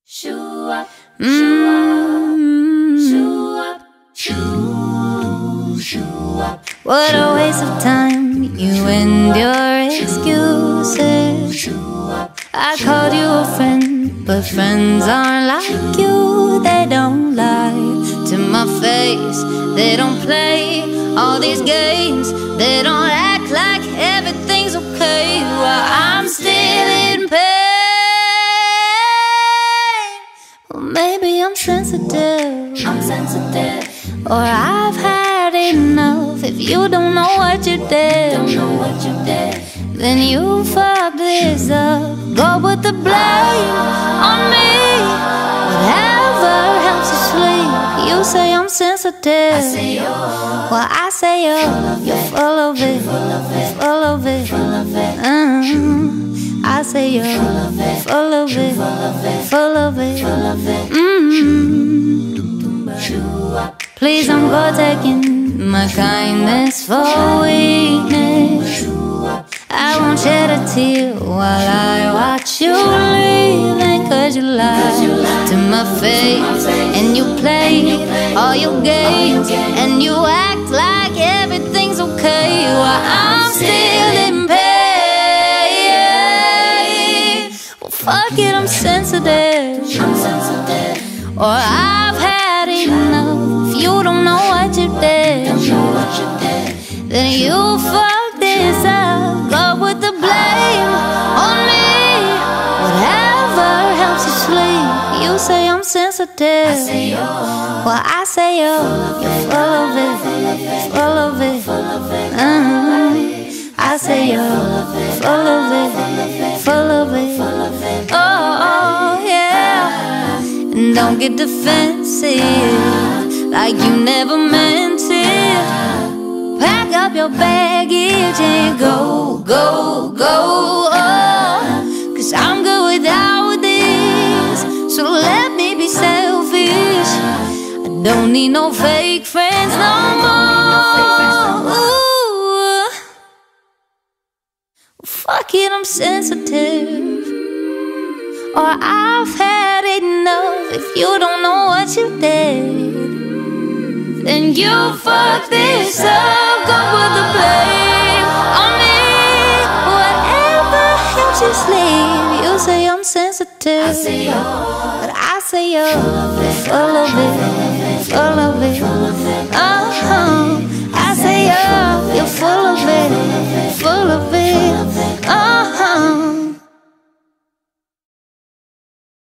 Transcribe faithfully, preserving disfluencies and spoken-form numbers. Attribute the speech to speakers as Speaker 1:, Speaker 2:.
Speaker 1: Show up, show up, show up, show, show up.
Speaker 2: What a waste of time, you and your excuses. I called you a friend, but friends aren't like you. They don't lie to my face, they don't play all these games. They don't act like everything's okay while I'm still in pain. Well, maybe I'm sensitive,
Speaker 1: I'm sensitive,
Speaker 2: or I've had enough. If you don't know what you did,
Speaker 1: don't know what you did,
Speaker 2: then you fucked this up. Go put the blame on me. Whatever helps you sleep. You say I'm sensitive,
Speaker 1: I say you're,
Speaker 2: well I say you're, you're full of it, full of it,
Speaker 1: full of it,
Speaker 2: mm-hmm. I say you're full of it, full of it, full of it,
Speaker 1: full of it.
Speaker 2: Mm-hmm.
Speaker 1: Show up,
Speaker 2: Please don't go taking my kindness for weakness. I won't shed a tear while I watch you leaving. Cause you lie to my face, and you play all your games, and you act like everything's okay while I'm still in pain. Well, fuck it, I'm sensitive,
Speaker 1: I'm sensitive,
Speaker 2: or I've had enough. If you don't know what you did,
Speaker 1: don't know what you did,
Speaker 2: then you fucked this up. Go with the blame on me. Whatever helps you sleep. You say I'm sensitive,
Speaker 1: I say you're,
Speaker 2: well I say you're, you're full of it, full of it,
Speaker 1: full of it,
Speaker 2: mm-hmm. I say you're full of it, full of it,
Speaker 1: full of it.
Speaker 2: oh, oh yeah. And don't get defensive, like you never meant it. Pack up your baggage and go, go, go, oh. Cause I'm good without this, so let me be selfish. I don't need no fake friends no more. Ooh. Fuck it, I'm sensitive, or I've had enough. If you don't know what you did, then you fuck this up. Go put the blame on me. Whatever helps you sleep. You say I'm sensitive,
Speaker 1: I say you're,
Speaker 2: but I say you're full of it, full of it, uh-huh. I say you're, you're full of it, full of it, uh-huh.